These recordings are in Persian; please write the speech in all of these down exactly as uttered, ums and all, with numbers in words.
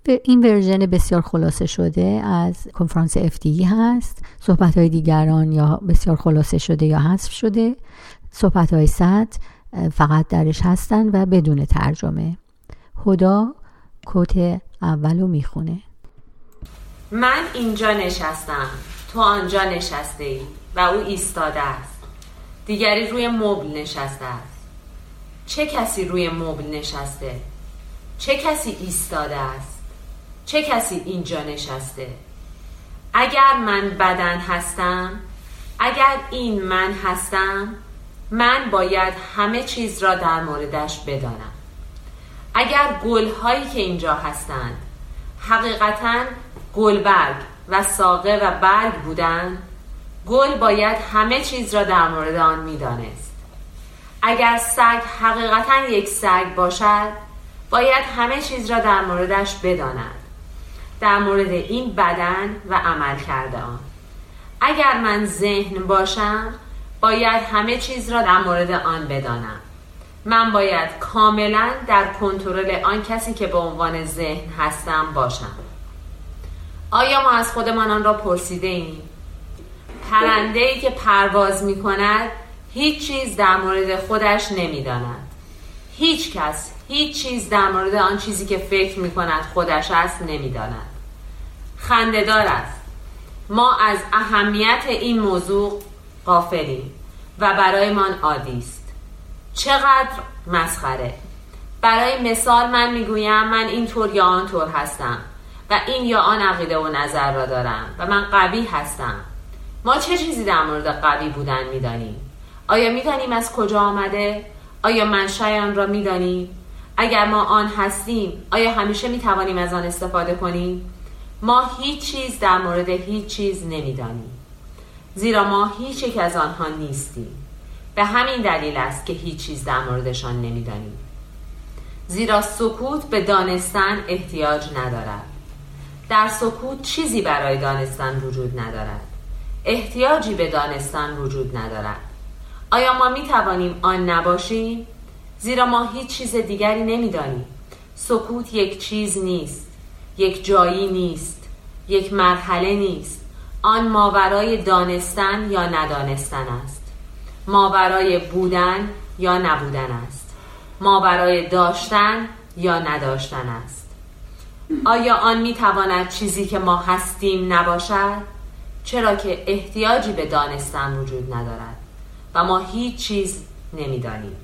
این ورژن بسیار خلاصه شده از کنفرانس اف دی ای هست. صحبت‌های دیگران یا بسیار خلاصه شده یا حذف شده. صحبت‌های سطح فقط درش هستن و بدون ترجمه. هدا کوت اولو میخونه. من اینجا نشستم، تو آنجا نشسته ای و او ایستاده است. دیگری روی مبل نشسته است. چه کسی روی مبل نشسته؟ چه کسی ایستاده است؟ چه کسی اینجا نشسته؟ اگر من بدن هستم، اگر این من هستم، من باید همه چیز را در موردش بدانم. اگر گل‌هایی که اینجا هستند حقیقتاً گلبرگ و ساقه و برگ بودند، گل باید همه چیز را در مورد آن می‌دانست. اگر سگ حقیقتاً یک سگ باشد، باید همه چیز را در موردش بداند، در مورد این بدن و عمل کرده آن. اگر من ذهن باشم، باید همه چیز را در مورد آن بدانم. من باید کاملا در کنترل آن کسی که به عنوان ذهن هستم باشم. آیا ما از خودمان آن را پرسیده ایم؟ پرنده‌ای که پرواز می کند هیچ چیز در مورد خودش نمی داند. هیچ کس هیچ چیز در مورد آن چیزی که فکر می کند خودش است نمی داند. خنده‌دار است. ما از اهمیت این موضوع غافلیم و برایمان عادی است. چقدر مسخره. برای مثال من میگویم من این طور یا آن طور هستم و این یا آن عقیده و نظر را دارم و من قوی هستم. ما چه چیزی در مورد قوی بودن میدانیم؟ آیا میدانیم از کجا آمده؟ آیا منشأ آن را میدانیم؟ اگر ما آن هستیم، آیا همیشه میتوانیم از آن استفاده کنیم؟ ما هیچ چیز در مورد هیچ چیز نمیدانیم، زیرا ما هیچ یک از آنها نیستیم. به همین دلیل است که هیچ چیز در موردشان نمیدانیم. زیرا سکوت به دانستن احتیاج ندارد. در سکوت چیزی برای دانستن وجود ندارد. احتیاجی به دانستن وجود ندارد. آیا ما می توانیم آن نباشیم؟ زیرا ما هیچ چیز دیگری نمیدانیم. سکوت یک چیز نیست، یک جایی نیست، یک مرحله نیست. آن ماورای دانستن یا ندانستن است. ماورای بودن یا نبودن است. ماورای داشتن یا نداشتن است. آیا آن میتواند چیزی که ما هستیم نباشد؟ چرا که احتیاجی به دانستن وجود ندارد و ما هیچ چیز نمیدانیم.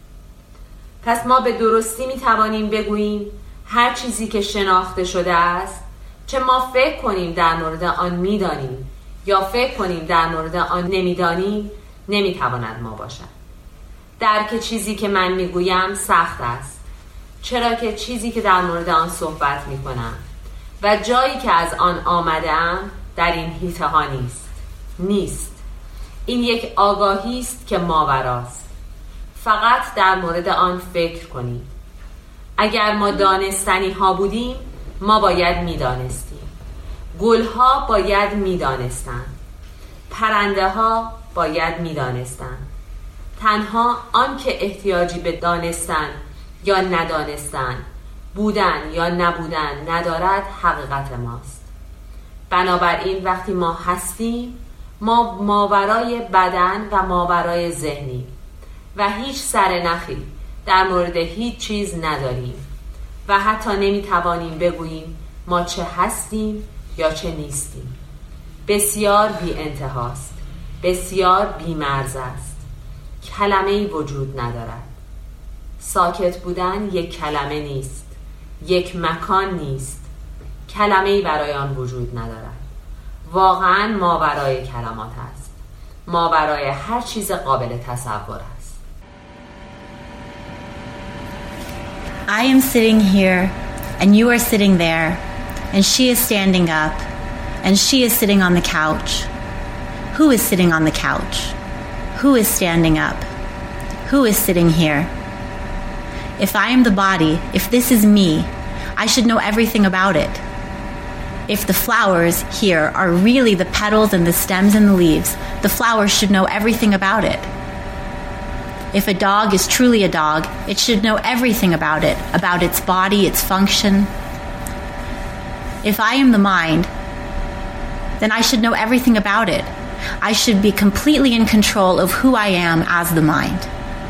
پس ما به درستی میتوانیم بگوییم هر چیزی که شناخته شده است، چه ما فکر کنیم در مورد آن میدانیم یا فکر کنیم در مورد آن نمیدانیم، نمیتواند ما باشد. درک چیزی که من میگویم سخت است، چرا که چیزی که در مورد آن صحبت میکنم و جایی که از آن آمدم در این حیطه ها نیست. نیست. این یک آگاهی است که ماوراست. فقط در مورد آن فکر کنید. اگر ما دانستنی ها بودیم، ما باید میدانستیم. گل ها باید میدانستند. پرنده ها باید میدانستند. تنها آن که احتیاجی به دانستن یا ندانستن، بودن یا نبودن ندارد حقیقت ماست. بنابراین وقتی ما هستیم، ما ماورای بدن و ماورای ذهنی و هیچ سرنخی در مورد هیچ چیز نداریم و حتی نمیتوانیم بگوییم ما چه هستیم یا چه نیستیم. بسیار بی انتهاست، بسیار بی مرز است. کلمه‌ای وجود ندارد. ساکت بودن یک کلمه نیست، یک مکان نیست. کلمه‌ای برای آن وجود ندارد. واقعاً ماورای کلمات است. ماورای هر چیز قابل تصور است. I am sitting here and you are sitting there and she is standing up and she is sitting on the couch. Who is sitting on the couch? Who is standing up? Who is sitting here? If I am the body, if this is me, I should know everything about it. If the flowers here are really the petals and the stems and the leaves, the flowers should know everything about it. If a dog is truly a dog, it should know everything about it, about its body, its function. If I am the mind, then I should know everything about it. I should be completely in control of who I am as the mind.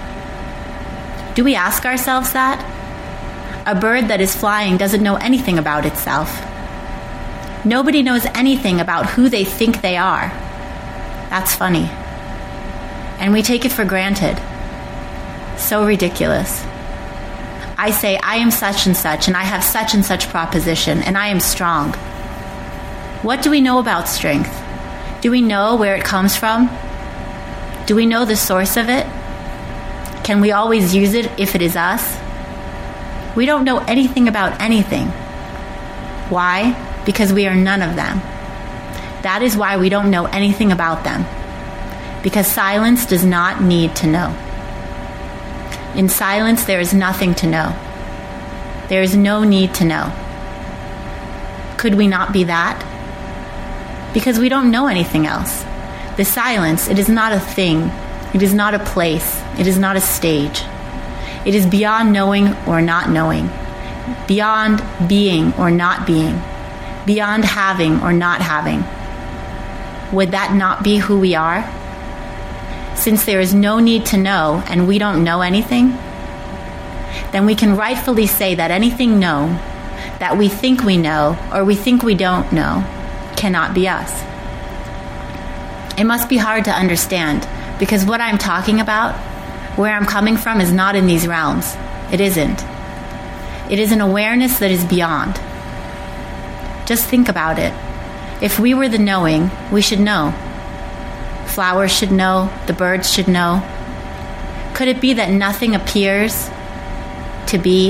Do we ask ourselves that? A bird that is flying doesn't know anything about itself. Nobody knows anything about who they think they are. That's funny. And we take it for granted. So ridiculous. I say, I am such and such, and I have such and such proposition, and I am strong. What do we know about strength? Do we know where it comes from? Do we know the source of it? Can we always use it if it is us? We don't know anything about anything. Why? Because we are none of them. That is why we don't know anything about them. Because silence does not need to know. In silence, there is nothing to know. There is no need to know. Could we not be that? Because we don't know anything else. The silence, it is not a thing. It is not a place. It is not a stage. It is beyond knowing or not knowing. Beyond being or not being. Beyond having or not having. Would that not be who we are? Since there is no need to know and we don't know anything, then we can rightfully say that anything known, that we think we know or we think we don't know, cannot be us. It must be hard to understand because what I'm talking about, where I'm coming from, is not in these realms. It isn't. It is an awareness that is beyond. Just think about it. If we were the knowing, we should know. Flowers should know, the birds should know. Could it be that nothing appears to be?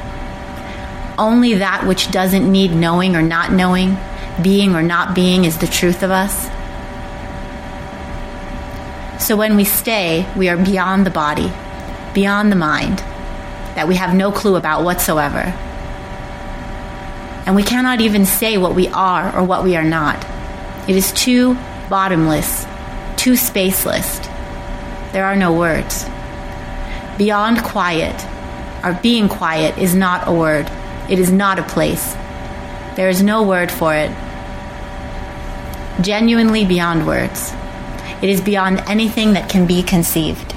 Only that which doesn't need knowing or not knowing, being or not being, is the truth of us? So when we stay, we are beyond the body, beyond the mind, that we have no clue about whatsoever. And we cannot even say what we are or what we are not. It is too bottomless, too spaceless. There are no words. Beyond quiet, our being quiet, is not a word. It is not a place. There is no word for it. Genuinely beyond words. It is beyond anything that can be conceived.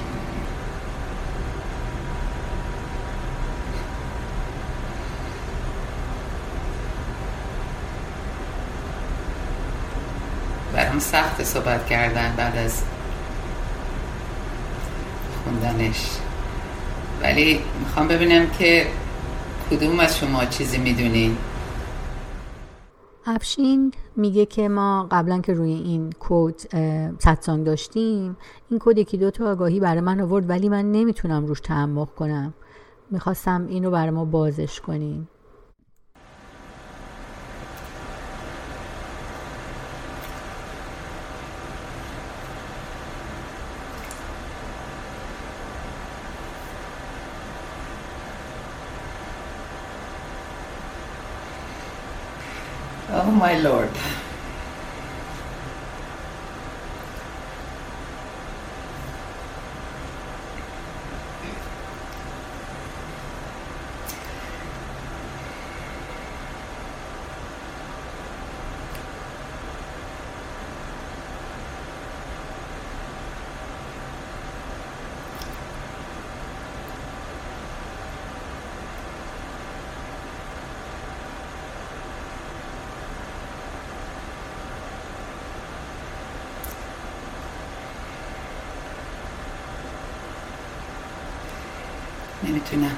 برام سخت صحبت کردن بعد از خوندنش، ولی میخوام ببینم که کدوم از شما چیزی میدونی؟ افشین میگه که ما قبلا که روی این کد ستسانگ داشتیم، این کد یکی دو تا آگاهی برای من آورد ولی من نمیتونم روش تعمق کنم. میخواستم این رو برای ما بازش کنیم. Oh my Lord. نمیتونم.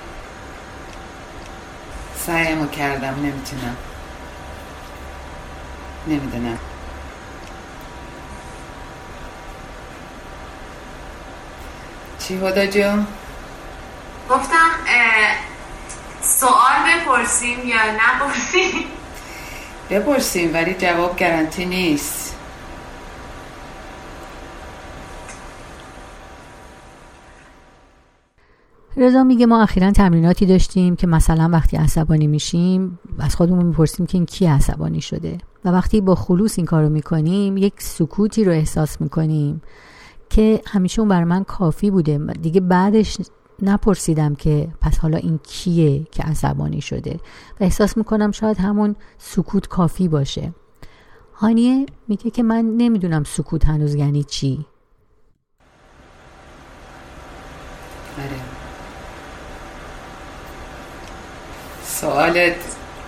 سعیمو کردم، نمیتونم. نمیدونم. چی هدا جون؟ گفتم سوال بپرسیم یا نپرسیم؟ بپرسیم ولی جواب گارانتی نیست. رضا میگه ما اخیراً تمریناتی داشتیم که مثلا وقتی عصبانی میشیم از خودمون میپرسیم که این کی عصبانی شده و وقتی با خلوص این کارو میکنیم یک سکوتی رو احساس میکنیم که همیشه اون برای من کافی بوده. دیگه بعدش نپرسیدم که پس حالا این کیه که عصبانی شده و احساس میکنم شاید همون سکوت کافی باشه. هانیه میگه که من نمیدونم سکوت هنوز یعنی چی. آره. سوالت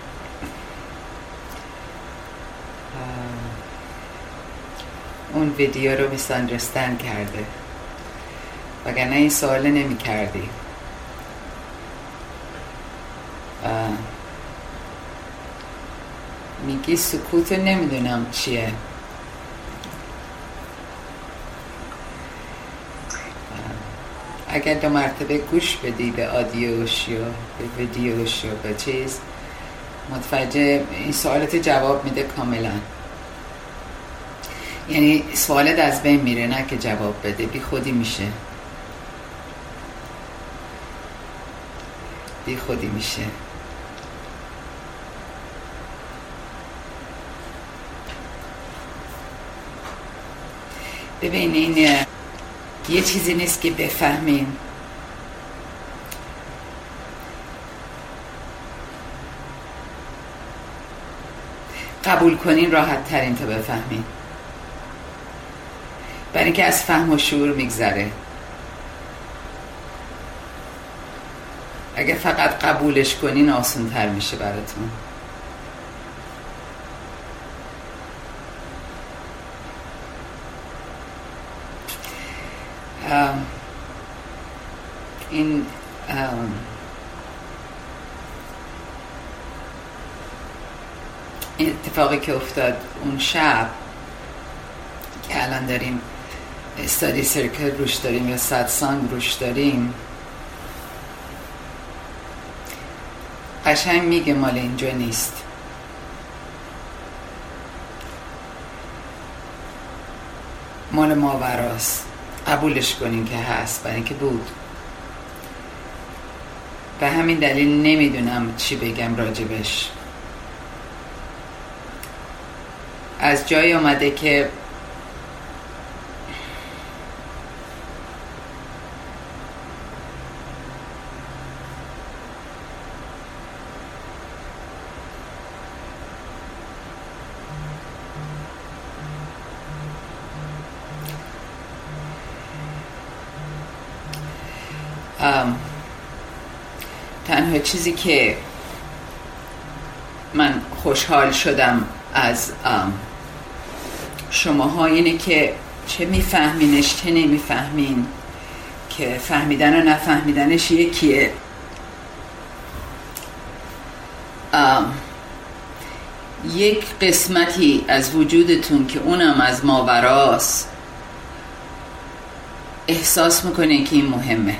اون ویدیو رو میساندرستن کرده، وگرنه این سوال نمی کردی. میگی سکوت نمیدونم چیه. اگر دو مرتبه گوش بدی به آدیوش یا به ویدیوش یا به چیز، متوجه این سوالت جواب میده کاملا. یعنی سوالت از بین میره، نه که جواب بده، بی خودی میشه بی خودی میشه ببین این یه چیزی نیست که بفهمین، قبول کنین راحت ترین تا بفهمین، برای اینکه از فهم و شعور میگذره. اگه فقط قبولش کنین آسان تر میشه براتون. این این اتفاقی که افتاد اون شب که الان داریم استادی سرکل روش داریم یا ساتسانگ روش داریم، قشنگ میگه مال اینجا نیست. مال ماوراست. قبولش کنین که هست، برای اینکه بود. به همین دلیل نمیدونم چی بگم راجبش. از جای اومده که ام تنها چیزی که من خوشحال شدم از شماها اینه که چه میفهمینش چه نمیفهمین، که فهمیدن و نفهمیدنش یکیه. یک قسمتی از وجودتون که اونم از ماوراست احساس میکنه که این مهمه.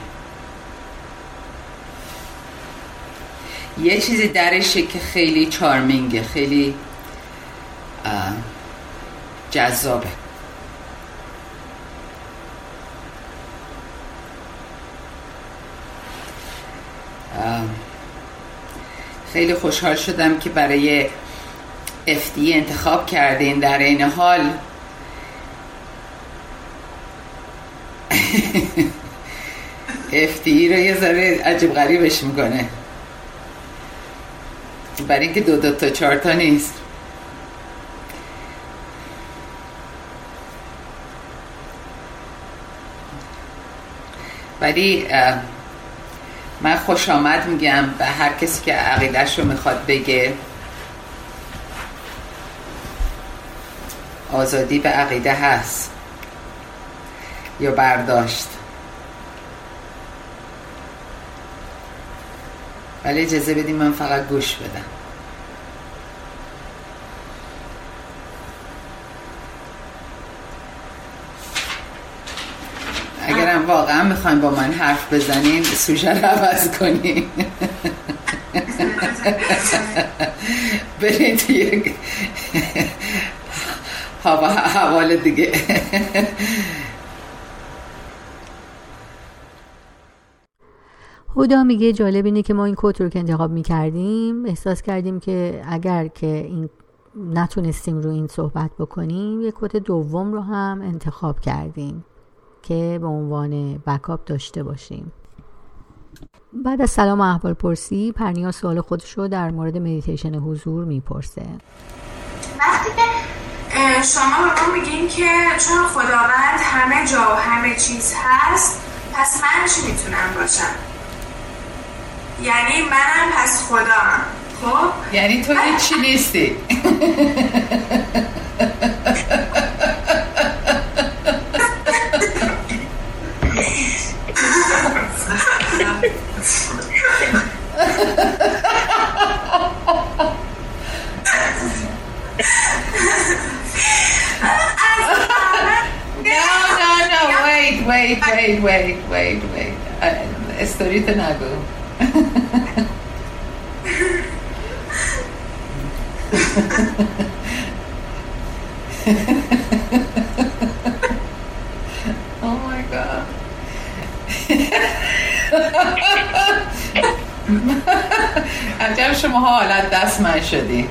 یه چیزی درشه که خیلی چارمینگه، خیلی جذابه. خیلی خوشحال شدم که برای اف دی انتخاب کردین. در این حال اف دی رو یه ذره عجیب غریبش میکنه، برای اینکه دو دو تا چهار تا نیست. ولی من خوش آمد میگم به هر کسی که عقیدهش رو میخواد بگه. آزادی به عقیده هست یا برداشت، ولی اجازه بدیم من فقط گوش بدم. اگرم واقعا میخوایم با من حرف بزنین سوژه رو عوض کنین، برین توی حوال دیگه. هدا میگه جالب اینه که ما این کد رو که انتخاب میکردیم احساس کردیم که اگر که این نتونستیم رو این صحبت بکنیم یک کد دوم رو هم انتخاب کردیم که به عنوان بکاپ داشته باشیم. بعد از سلام و احوال پرسی، پرنیا سوال خودش رو در مورد مدیتیشن حضور میپرسه. وقتی که شما به ما میگین که چون خداوند همه جا و همه چیز هست، پس من چی میتونم باشم؟ یعنی منم پس خدام. خب یعنی تو هیچ چی نیستی. No, no, no, wait, wait, wait, wait, wait, wait. استوریت نگو. Oh my God. عجب شما حالت دست من شدی.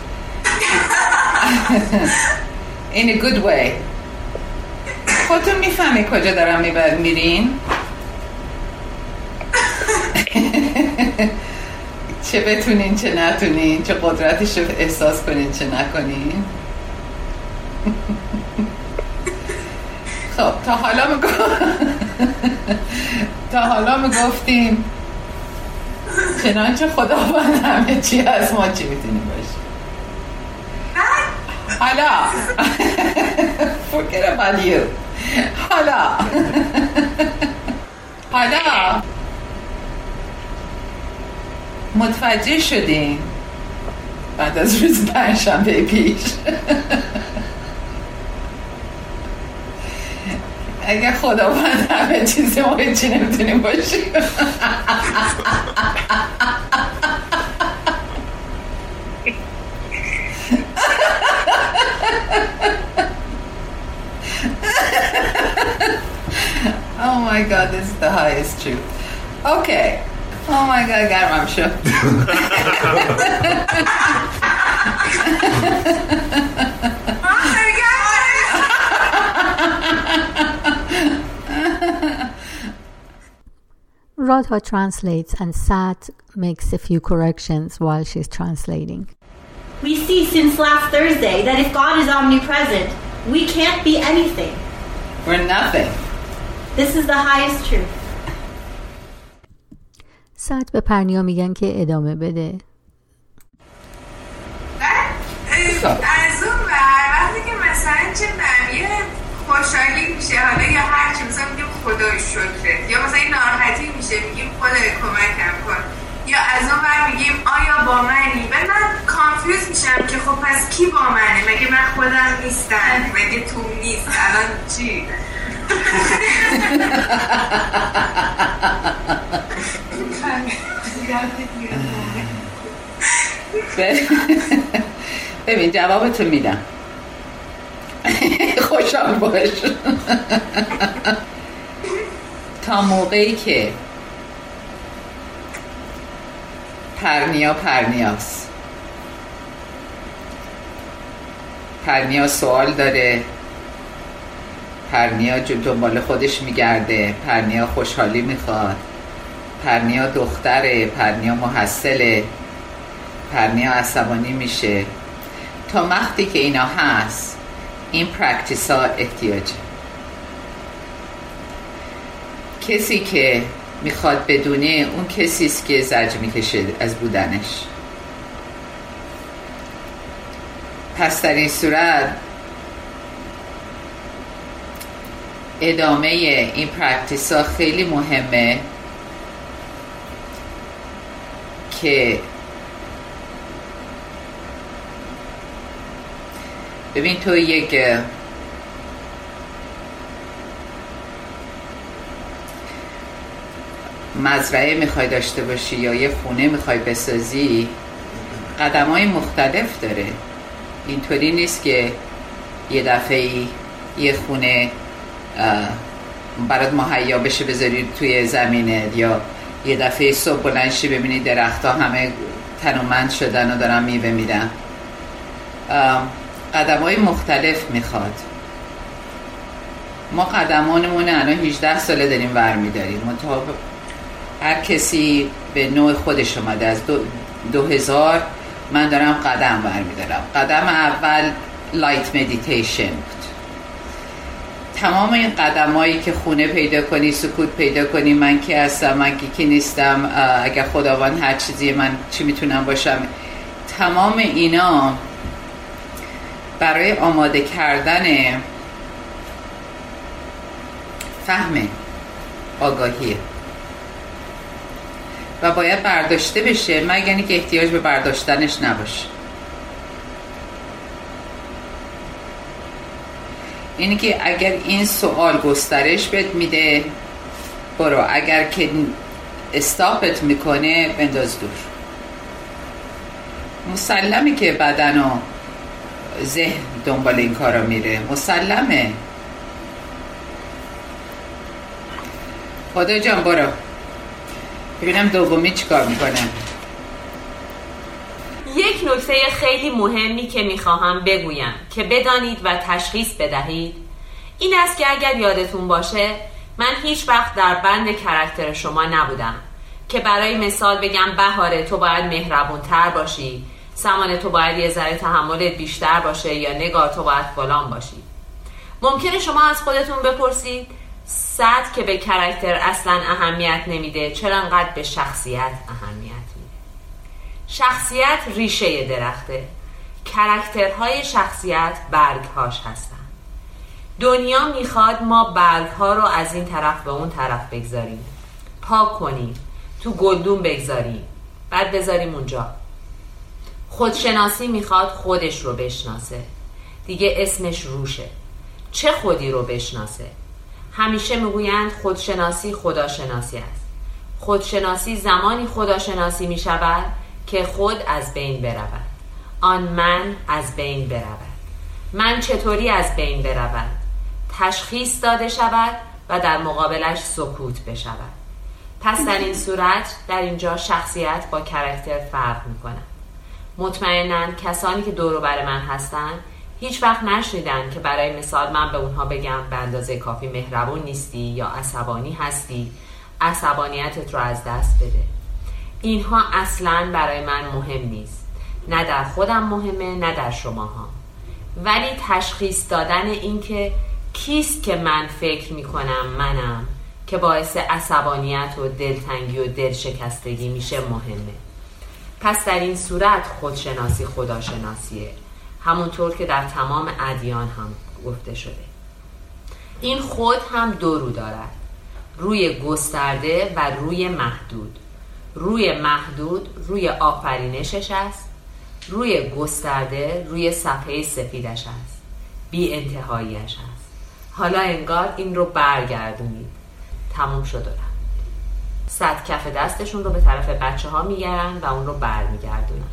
In a good way. خودتون میفهمی کجا دارم میبر میرین؟ چه بتونین چه نتونین، چه قدرتش رو احساس کنین چه نکنین. خب تا حالا میگو تا حالا میگفتیم چنانچه خداوند همه چی از ما چی میتونیم باشیم. حالا forget about you. حالا حالا متوجه شدین بعد از روز پنجشنبه پیش اگه خداوند همه چیزی ما هیچی نمیتونیم باشیم. Oh my God, this is the highest truth. Okay. Oh my God, گرمم شد. Radha translates and Sat makes a few corrections while she's translating. We see since last Thursday that if God is omnipresent, we can't be anything. We're nothing. This is the highest truth. سات به پرنیا میگن که ادامه بده. از اون بر وقتی که مثلا چه نمیه خوشحالی میشه حالا یا هر چی مثلا میگیم خدای شکرت یا مثلا این ناراحتی میشه میگیم خدای کمکم کن یا از اون بر میگیم آیا با منی و من کانفیوز میشم که خب پس کی با منه؟ مگه من خودم نیستم؟ مگه تو نیست؟ الان چی؟ ببین جوابتو میدم. خوشحال باش. تا موقعی که پرنیا پرنیاست، پرنیا سوال داره، پرنیا دنبال خودش میگرده، پرنیا خوشحالی میخواد، پرنیا دختره، پرنیا محصله، پرنیا عصبانی میشه. تا وقتی که اینا هست این پرکتیس ها احتیاجه. کسی که میخواد بدونه اون کسیست که زجر میکشه از بودنش. پس در این صورت ادامه این پرکتیس ها خیلی مهمه که ببین تو یک مزرعه میخوای داشته باشی یا یه خونه میخوای بسازی، قدم‌های مختلف داره. اینطوری نیست که یه دفعه یه خونه برات مهیا بشه بذاری توی زمینت یا یه دفعه صبح بلند شی ببینی درخت‌ها همه تنومند شدن و دارن میوه میدن. قدم‌های مختلف میخواد. ما قدمانمون الان هجده ساله داریم ور میداریم. منتها هر کسی به نوع خودش اومده. از دو, دو هزار من دارم قدم برمیدارم. قدم اول لایت مدیتیشن بود. تمام این قدم هایی که خونه پیدا کنی، سکوت پیدا کنی، من کی هستم، من کی کی نیستم، اگر خداوند هر چیزی من چی میتونم باشم، تمام اینا برای آماده کردن فهم آگاهیه و باید برداشته بشه، مگر اینکه احتیاج به برداشتنش نباشه. اینی که اگر این سوال گسترش بهت میده برو، اگر که استاپت میکنه بنداز دور. مسلمه که بدن و ذهن دنبال این کارا میره، مسلمه. خدا جان برو ببینم دومی چی کار میکنه. یک نکته خیلی مهمی که میخواهم بگویم که بدانید و تشخیص بدهید این است که اگر یادتون باشه من هیچ وقت در بند کرکتر شما نبودم که برای مثال بگم بهاره تو باید مهربون تر باشی، سمانه تو باید یه ذره تحملت بیشتر باشه، یا نگار تو باید فلان باشی. ممکنه شما از خودتون بپرسید سطح که به کرکتر اصلا اهمیت نمیده چرا انقدر به شخصیت اهمیت میده؟ شخصیت ریشه درخته، کرکترهای شخصیت برگهاش هستن. دنیا میخواد ما برگها رو از این طرف به اون طرف بگذاریم، پاک کنیم، تو گلدون بگذاریم، بعد بذاریم اونجا. خودشناسی میخواد خودش رو بشناسه، دیگه اسمش روشه. چه خودی رو بشناسه؟ همیشه میگویند خودشناسی خداشناسی است. خودشناسی زمانی خداشناسی میشود که خود از بین برود، آن من از بین برود. من چطوری از بین برود؟ تشخیص داده شود و در مقابلش سکوت بشود. پس در این صورت در اینجا شخصیت با کرکتر فرق میکنه. مطمئناً کسانی که دور و بر من هستن هیچ وقت نشنیدن که برای مثال من به اونها بگم به اندازه کافی مهربون نیستی یا عصبانی هستی، عصبانیتت رو از دست بده. اینها اصلاً برای من مهم نیست، نه در خودم مهمه نه در شماها. ولی تشخیص دادن این که کیست که من فکر میکنم منم که باعث عصبانیت و دلتنگی و دلشکستگی میشه مهمه. پس در این صورت خودشناسی خداشناسیه، همونطور که در تمام ادیان هم گفته شده. این خود هم دو رو دارد، روی گسترده و روی محدود. روی محدود روی آفرینشش است، روی گسترده روی صفحه سفیدش است، بی انتهاییش است. حالا انگار این رو برگردونید، تموم شد. صد کف دستشون رو به طرف بچه ها میگرن و اون رو برمیگردونن.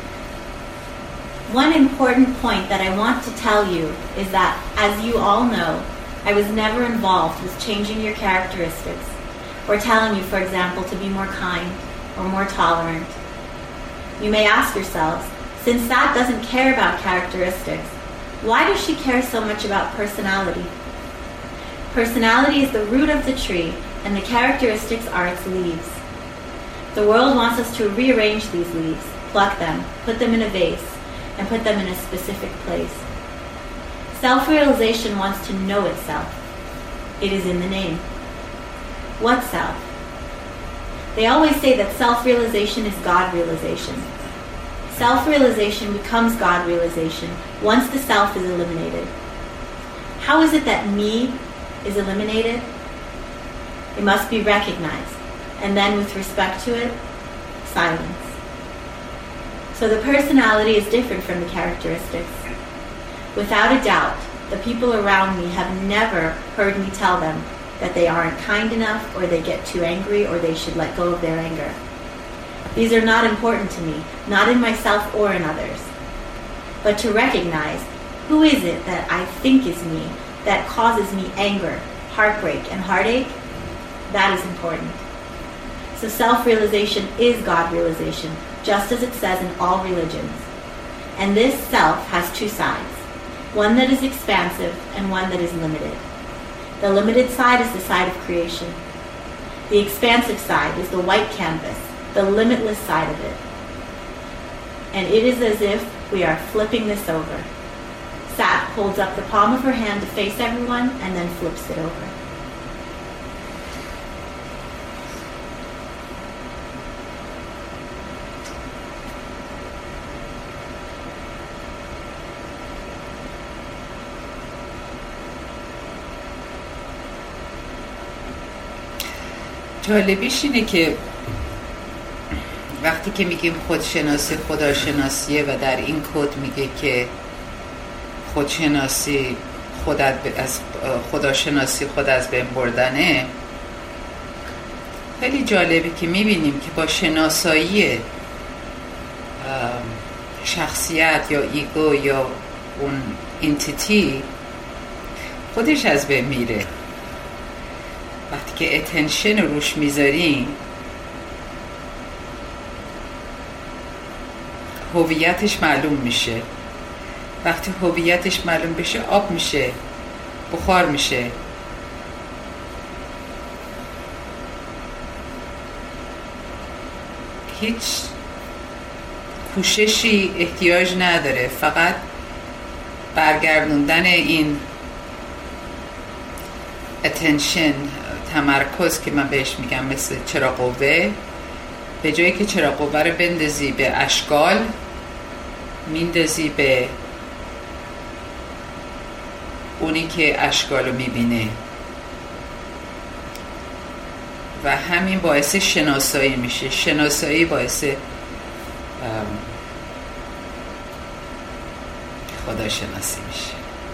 One important point that I want to tell you is that, as you all know, I was never involved with changing your characteristics or telling you, for example, to be more kind or more tolerant. You may ask yourselves, since that doesn't care about characteristics, why does she care so much about personality? Personality is the root of the tree and the characteristics are its leaves. The world wants us to rearrange these leaves, pluck them, put them in a vase, and put them in a specific place. Self-realization wants to know itself. It is in the name. What self? They always say that self-realization is God-realization. Self-realization becomes God-realization once the self is eliminated. How is it that me is eliminated? It must be recognized, and then with respect to it, silence. So the personality is different from the characteristics. Without a doubt, the people around me have never heard me tell them that they aren't kind enough, or they get too angry, or they should let go of their anger. These are not important to me, not in myself or in others. But to recognize, who is it that I think is me that causes me anger, heartbreak, and heartache? That is important. So self-realization is God-realization, just as it says in all religions. And this self has two sides, one that is expansive and one that is limited. The limited side is the side of creation. The expansive side is the white canvas, the limitless side of it. And it is as if we are flipping this over. Sat holds up the palm of her hand to face everyone and then flips it over. جالبیش اینه که وقتی که میگیم خودشناسی خداشناسیه و در این کد میگه که خودشناسی خود از خداشناسی خود از بین بردنه، خیلی جالبه که میبینیم که با شناسایی شخصیت یا ایگو یا اون انتیتی خودش از بین میره. وقتی که اتنشن رو روش میذاریم هویتش معلوم میشه. وقتی هویتش معلوم بشه آب میشه، بخار میشه. هیچ کوششی احتیاج نداره، فقط برگردوندن این اتنشن، تمرکز که من بهش میگم مثل چراغ قوه، به جایی که چراغ قوه رو بندازی به اشکال، میندازی به اونی که اشکال رو میبینه و همین باعث شناسایی میشه. شناسایی باعث خداشناسی میشه.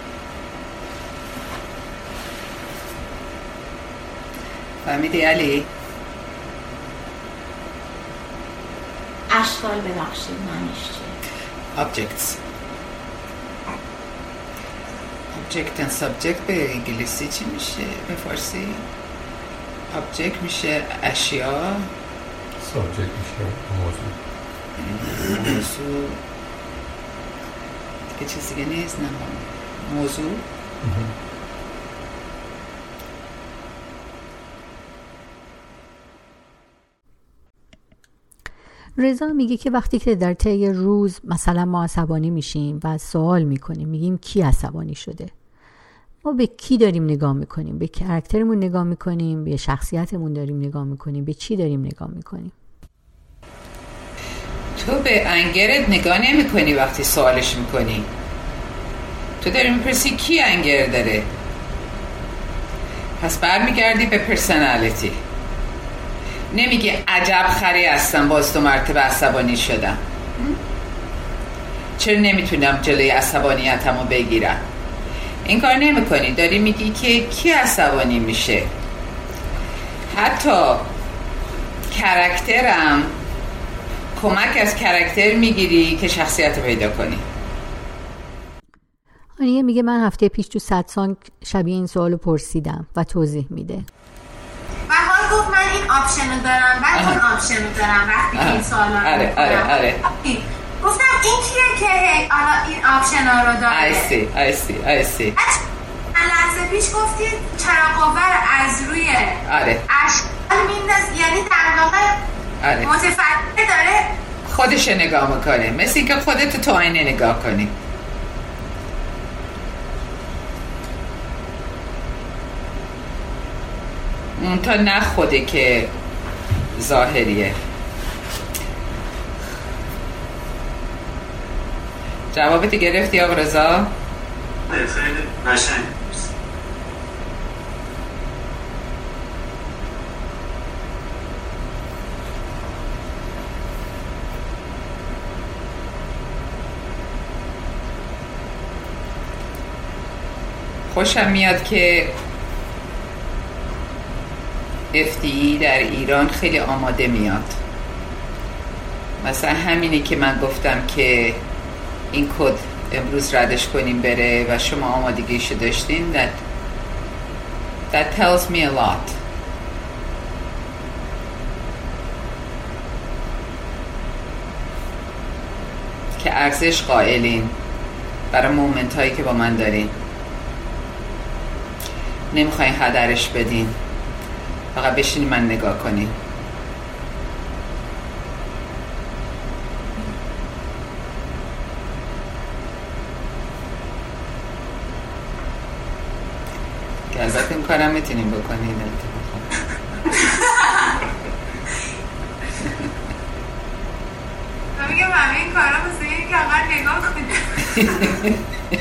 فهمیدی علی؟ اشکال ببخشید معنیش چیه؟ Objects. Object and subject به انگلیسی چی میشه؟ به فارسی؟ Object میشه اشیا، Subject میشه موضوع. موضوع دیگه چیز دیگه نیست، نه موضوع. رضا میگه که وقتی که در طی روز مثلا ما عصبانی میشیم و سوال میکنیم، میگیم کی عصبانی شده، ما به کی داریم نگاه میکنیم؟ به کاراکترمون نگاه میکنیم، به شخصیتمون داریم نگاه میکنیم، به چی داریم نگاه میکنیم؟ تو به انگرت نگاه نمی کنی وقتی سوالش میکنی. تو داری میپرسی کی انگر داره، پس برمیگردی به پرسنالیتی. نمیگه عجب خری هستم باز دو مرتبه عصبانی شدم، چرا نمیتونم جلوی عصبانیتم رو بگیرم. این کار نمی کنی، داری میگی که کی عصبانی میشه. حتی کاراکترم کمک از کاراکتر میگیری که شخصیت پیدا کنی. آنیه میگه من هفته پیش تو صد سانگ شبیه این سوالو پرسیدم و توضیح میده. و حال گفت من این آپشن رو دارم، بعد اون آپشن رو دارم وقتی که این سوال رو آره آره آره گفتم این کیه که این آپشن ها رو داره. I see I see I see لحظه پیش گفتید چرا قوه رو از روی آره اشکال مینداز، یعنی در واقع آره. متفکر داره خودش نگاه میکنه، مثل اینکه خودت تو آینه نگاه کنی. اون تا نه خوده که ظاهریه. جوابت گرفتی آقا رضا؟ خیلی قشنگ. خوشم میاد که اف دی ای در ایران خیلی آماده میاد. مثلا همینی که من گفتم که این کد امروز ردش کنیم بره و شما آمادگیشو داشتین. that, that tells me a lot. که ارزش قائلین برای مومنت هایی که با من دارین، نمیخواین هدرش بدین فقط بشینی من نگاه کنی. که البته این کارم میتونیم بکنیم. من میگم همه این کارا بسید این که اقل نگاه کنیم.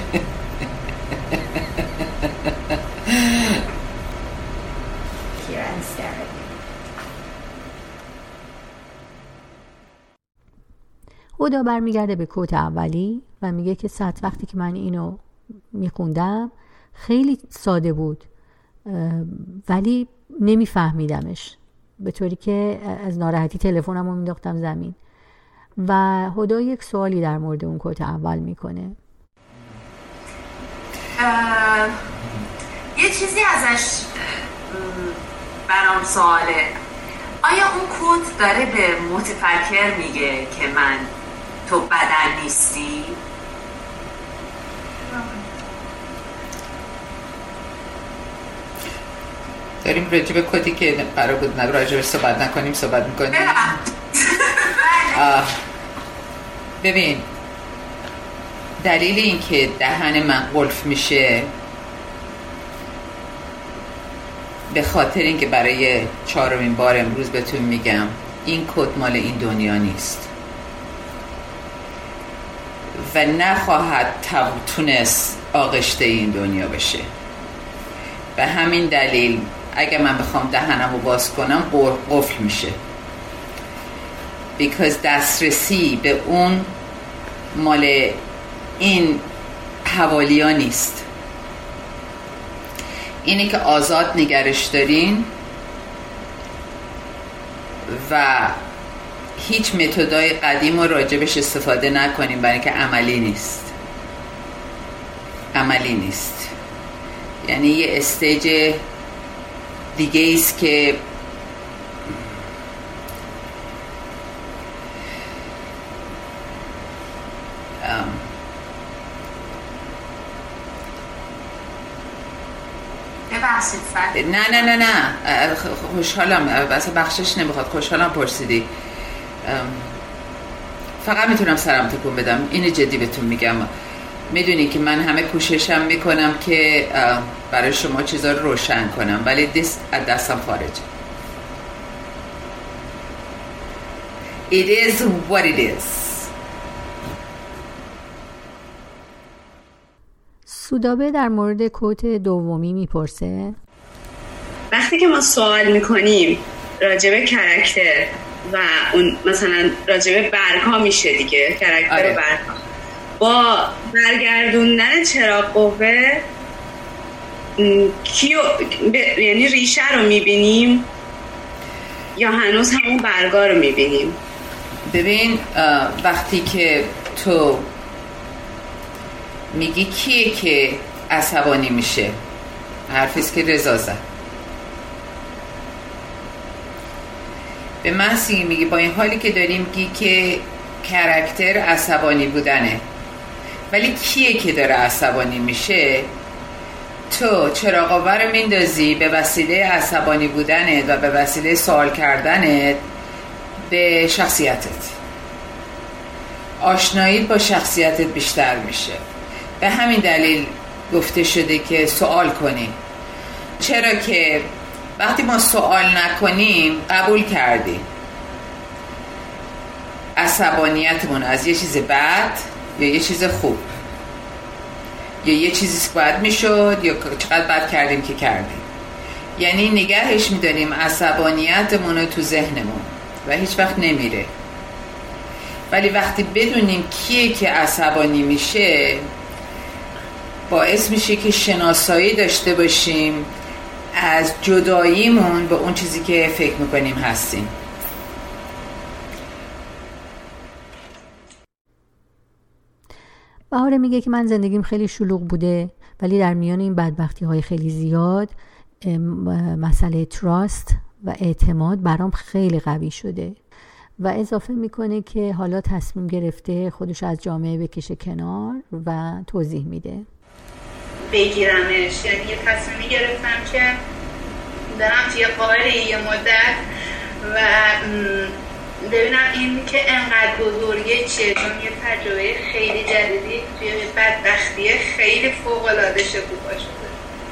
هدا برمیگرده به کوت اولی و میگه که صد وقتی که من اینو میخوندم خیلی ساده بود ولی نمیفهمیدمش، به طوری که از ناراحتی تلفنم رو مینداختم زمین. و هدا یک سوالی در مورد اون کوت اول میکنه. یه چیزی ازش برام سواله، آیا اون کوت داره به متفکر میگه که من تو بدن نیستی؟ داریم راجع به کدی که قرار بود نگو راجع به صحبت نکنیم صحبت میکنیم. ببین دلیل این که دهن من قلف میشه به خاطر این که برای چهارمین بار امروز بهتون میگم این کد مال این دنیا نیست و نخواهد تونست آغشته این دنیا بشه. به همین دلیل اگه من بخوام دهنم رو باز کنم قفل میشه، because دسترسی به اون مال این حوالیا نیست. اینی که آزاد نگرش دارین و هیچ متدای قدیم رو راجبش استفاده نکنیم برای که عملی نیست. عملی نیست یعنی یه استیج دیگه ایست که نه نه نه نه خوشحالم، اصلا بخشش نمیخواد، خوشحالم پرسیدی. فقط میتونم سرم تکون بدم، اینو جدی بهتون میگم. میدونی که من همه کوششم میکنم که برای شما چیزا رو روشن کنم ولی دست از دستم خارجه. It is what it is. سودابه در مورد کوت دومی میپرسه وقتی که ما سوال میکنیم راجب کرکتر و اون مثلا راجب برگ‌ها میشه دیگه، کرکتر آره. و برگ‌ها با برگردوندن چراغ قوه کیو ب... یعنی ریشه رو میبینیم یا هنوز همون برگا رو میبینیم؟ ببین وقتی که تو میگی کیه که عصبانی میشه، حرفیست که رضا زد، به من سی میگی با این حالی که داریم میگی که کرکتر عصبانی بودنه ولی کیه که داره عصبانی میشه، تو چراغ‌آور رو میندازی به وسیله عصبانی بودنت و به وسیله سوال کردنت به شخصیتت. آشناییت با شخصیتت بیشتر میشه. به همین دلیل گفته شده که سوال کنی، چرا که وقتی ما سوال نکنیم قبول کردیم عصبانیتمون از یه چیز بد یا یه چیز خوب یا یه چیزی که باید میشد یا چقدر بد کردیم که کردیم، یعنی نگهش میداریم عصبانیتمون رو تو ذهنمون و هیچ وقت نمیره. ولی وقتی بدونیم کیه که عصبانی میشه باعث میشه که شناسایی داشته باشیم از جداییمون به اون چیزی که فکر میکنیم هستیم. بهاره میگه که من زندگیم خیلی شلوغ بوده ولی در میان این بدبختی های خیلی زیاد مسئله تراست و اعتماد برام خیلی قوی شده و اضافه میکنه که حالا تصمیم گرفته خودش از جامعه بکشه کنار و توضیح میده. بگیرمش، یعنی یه تصمیمی گرفتم که دارم توی قاره یه مدت و ببینم این که انقدر بزرگه چیه، چون یه تجربه خیلی جدیدی توی بدبختی خیلی فوق‌العاده شکوفا شده.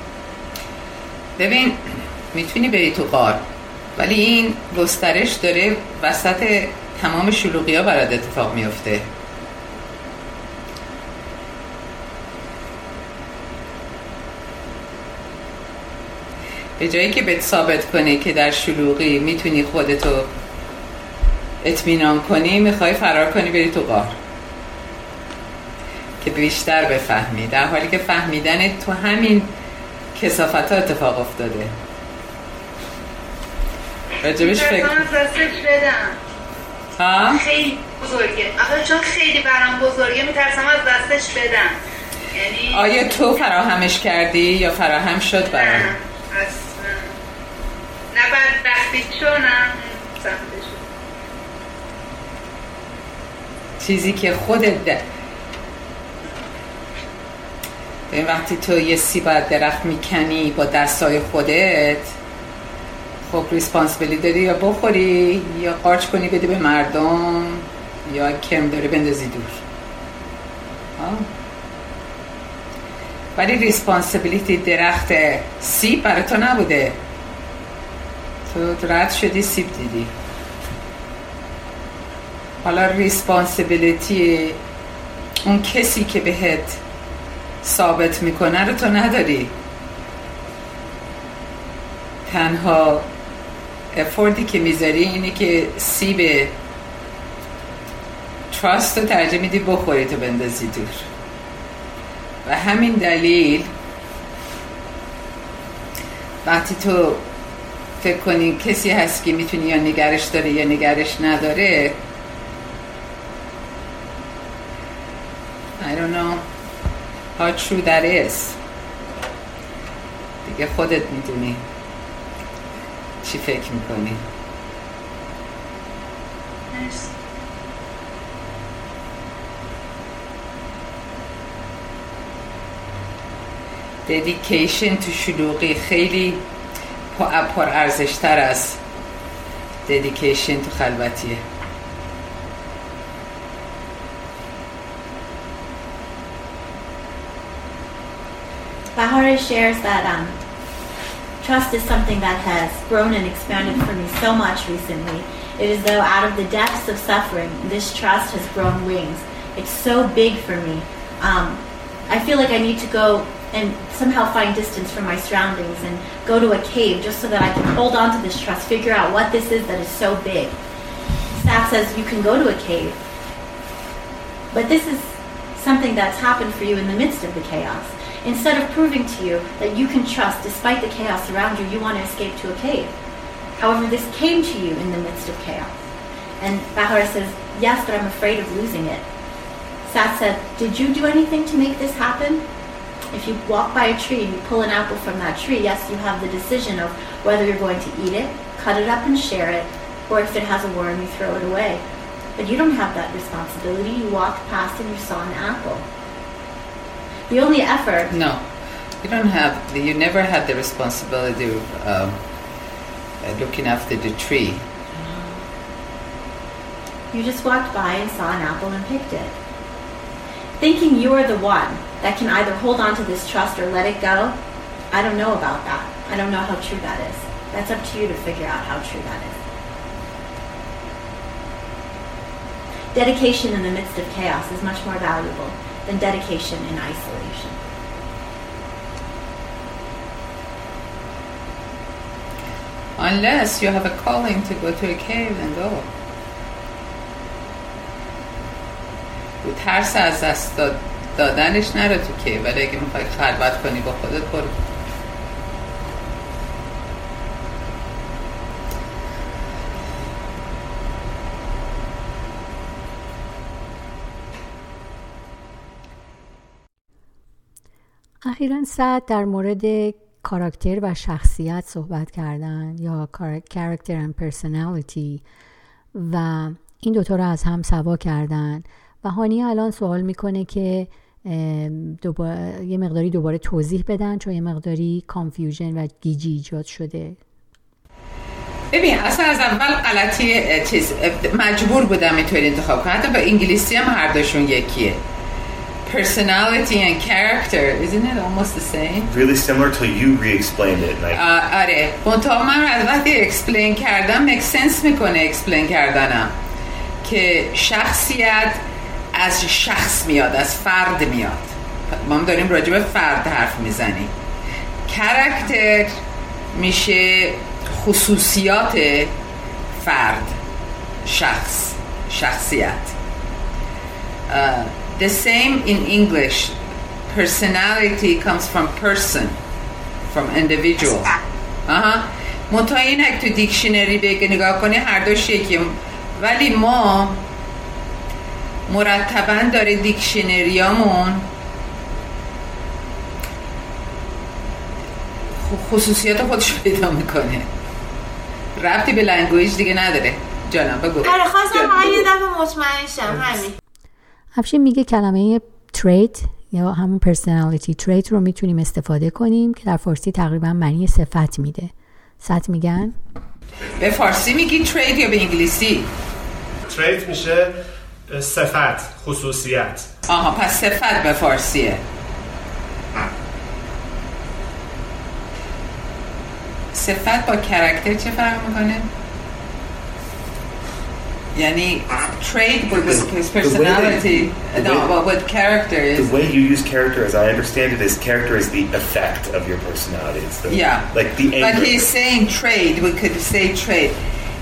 ببین میتونی بری تو غار، ولی این گسترش داره وسط تمام شلوغی ها برات اتفاق میفته. به جایی که بهت ثابت کنی که در شلوغی میتونی خودتو اطمینان کنی، میخوای فرار کنی بری تو غار که بیشتر بفهمی، در حالی که فهمیدن تو همین کثافت ها اتفاق افتاده. راجبش فکر میترسم از دستش بدم. ها؟ خیلی بزرگه، آخه چون خیلی برام بزرگه میترسم از دستش بدم. یعنی آیا تو فراهمش کردی یا فراهم شد برام؟ نه اصلا نه، بدبختی چونم سمتش چیزی که خودت ده. این وقتی تو یه سیب از درخت میکنی با دستای خودت، خب ریسپانسیبلی داری یا بخوری یا قارچ کنی بدی به مردم یا کم داره بندازی دور. آه. ولی ریسپانسیبلیتی درخت سیب برای تو نبوده، تو رد شدی سیب دیدی. حالا ریسپانسیبلیتی اون کسی که بهت ثابت میکنه رو تو نداری. تنها افوردی که میذاری اینه که سیب تراست رو ترجیح میدی بخوری تو بندازی دور. و همین دلیل وقتی تو فکر کنی کسی هست که میتونی یا نگرش داره یا نگرش نداره، I don't know how true that is. دیگه خودت میدونی چی فکر میکنی. dedication تو شلوغی خیلی پر ارزشتر از dedication تو خلوتیه. Bahare shares that um, trust is something that has grown and expanded for me so much recently. It is though out of the depths of suffering, this trust has grown wings. It's so big for me. Um, I feel like I need to go and somehow find distance from my surroundings and go to a cave just so that I can hold on to this trust, figure out what this is that is so big. Sat says you can go to a cave, but this is something that's happened for you in the midst of the chaos. Instead of proving to you that you can trust despite the chaos around you, you want to escape to a cave. However, this came to you in the midst of chaos. And Bahara says, yes, but I'm afraid of losing it. Sat said, did you do anything to make this happen? If you walk by a tree and you pull an apple from that tree, yes, you have the decision of whether you're going to eat it, cut it up and share it, or if it has a worm, you throw it away. But you don't have that responsibility. You walked past and you saw an apple. The only effort... No, you don't have, you never had the responsibility of um, looking after the tree. You just walked by and saw an apple and picked it. Thinking you're the one that can either hold on to this trust or let it go, I don't know about that. I don't know how true that is. That's up to you to figure out how true that is. Dedication in the midst of chaos is much more valuable than dedication in isolation. Unless you have a calling to go to a cave and go. و ترس از دست دادنش نره تو کیو، ولی اگه میخوای خلوت کنی با خودت برو. اخیراً سعد در مورد کاراکتر و شخصیت صحبت کردن یا character and personality و این دوتا رو از هم سوا کردن و هانی الان سوال میکنه که دوباره یه مقداری دوباره توضیح بدن چون یه مقداری کانفیوژن و گیجی ایجاد شده ببین اصلا از اول غلطی چیز مجبور بودم اینطوری انتخاب کنم. حتی به انگلیسی هم هر دوشون یکیه. Personality and character, isn't it almost the same? Really similar till you re-explained it. Like... Uh, آره. منطقه من از وقتی explain کردم make sense میکنه explain کردنم که شخصیت از شخص میاد، از فرد میاد. ما هم داریم راجع به فرد حرف میزنیم. character میشه خصوصیات فرد، شخص، شخصیت. uh, The same in English. Personality comes from person, from individual. آها. منتها این اگه تو دیکشنری بگه نگاه کنی هر دوش یکیم، ولی ما مرتباً داره دیکشنریامون خصوصیات خودش پیدا میکنه، ربطی به لنگویج دیگه نداره. جانم بگو. آره خواستم فقط یه دفعه مطمئن شم همین. افشین میگه کلمه تریت یا همون personality trait رو میتونیم استفاده کنیم که در فارسی تقریبا معنی صفت میده. صفت میگن؟ به فارسی میگی تریت یا به انگلیسی؟ تریت میشه صفت، خصوصیت. آها پس صفت به فارسیه. صفت با کاراکتر چه فرق میکنه؟ یعنی trait with his personality, the no, but with character is... The way you use character, as I understand it, is character is the effect of your personality. It's the, yeah. Like the anger. But he's saying trait, we could say trait.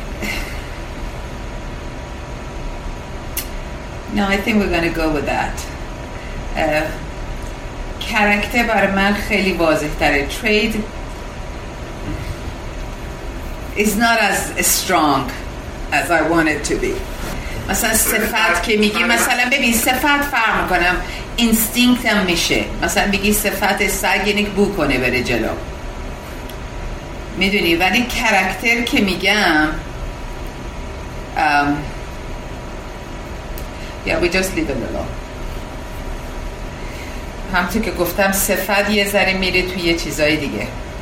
No, I think we're going to go with that. Uh, character برای من خیلی واضح تره. Trait is not as strong as I want it to be. مثلا صفت که میگی، مثلا ببین صفت فرق میکنم، اینستینکت هم میشه. مثلا میگی صفت سگ یعنی بو کنه بره جلو، میدونی. ولی کاراکتر که میگم um, yeah we just leave it alone. همونطور که گفتم صفت یه ذره میره توی یه چیزای دیگه.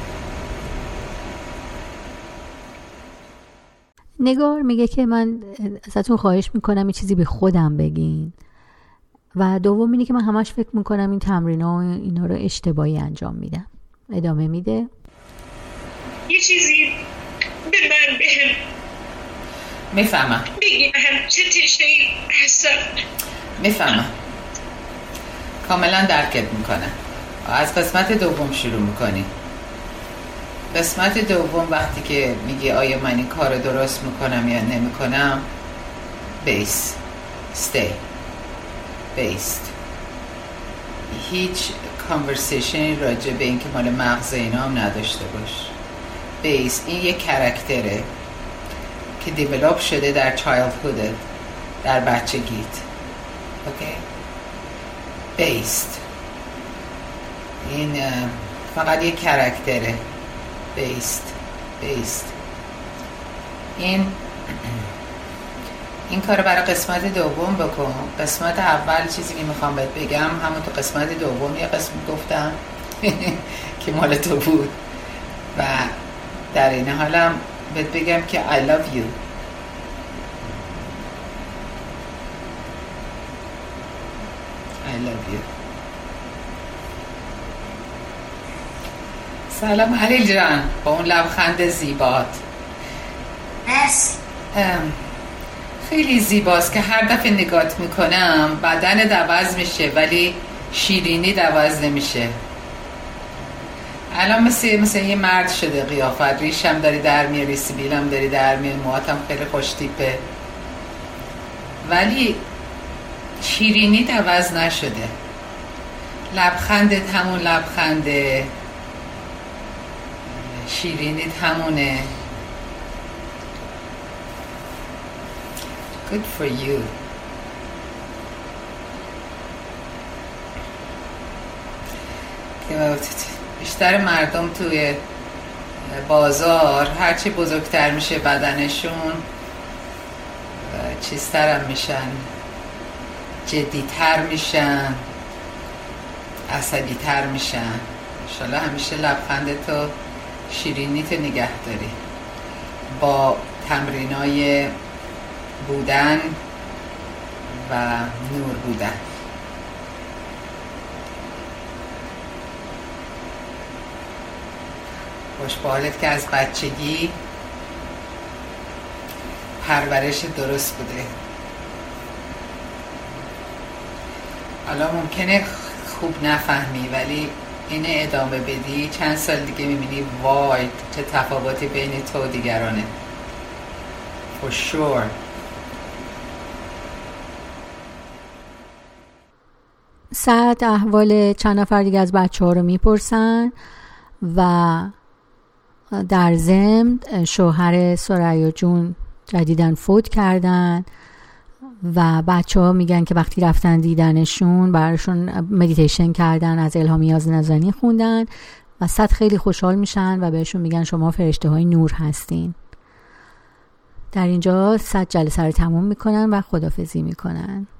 نگار میگه که من ازتون خواهش میکنم یه چیزی به خودم بگین، و دوم اینه که من همش فکر میکنم این تمرینا و اینا رو اشتباهی انجام میدم. ادامه میده یه چیزی به من بهم میفهمم بگی هم چه تشنه‌ای هستم. میفهمم، کاملا درکت میکنم. از قسمت دوم شروع میکنی. قسمت دوم وقتی که میگی آیا من این کار درست میکنم یا نمیکنم، بیس stay based. هیچ کانورسیشنی راجع به این که مال مغز اینا هم نداشته باش. بیس این یک کاراکتره که دیولوب شده در چایلدهودت، در بچگیت. اوکی؟ بیست این فقط یک کاراکتره. بیست بیست این این کار برای قسمت دوم بکن. قسمت اول چیزی که میخوام بهت بگم همون تو قسمت دوم یه قسم گفتم که مال تو بود، و در این حالم بهت بگم که I love you. I love you. سلام علی جان، با اون لبخند زیبات. مرسی. خیلی زیباست که هر دفعه نگات میکنم بدن عوض میشه ولی شیرینی عوض نمیشه. الان مثل مثل یه مرد شده قیافت، ریشم داری در میاری، سیبیلم داری در میاری، موهاتم خیلی خوش تیپه، ولی شیرینی عوض نشده. لبخندت همون لبخنده، شیرینیت همونه. Good for you. بیشتر مردم توی بازار هرچی بزرگتر میشه بدنشون چیزتر هم میشن، جدیتر میشن، عصبیتر میشن. انشالله همیشه لبخندتو شیرینیتو نگه داری. با تمرینای بودن و نور بودن. باش با حالت که از بچگی پرورش درست بوده. حالا ممکنه خوب نفهمی، ولی اینه ادامه بدی چند سال دیگه میبینی وای چه تفاوتی بین تو و دیگرانه. For sure. سعد احوال چند نفر دیگه از بچه ها رو میپرسن و در ضمن شوهر ثریا جون جدیداً فوت کردن و بچه ها میگن که وقتی رفتن دیدنشون براشون مدیتیشن کردن، از الهامیاز نازنین خوندن و سعد خیلی خوشحال میشن و بهشون میگن شما فرشته های نور هستین. در اینجا سعد جلسه رو تموم میکنن و خداحافظی میکنن.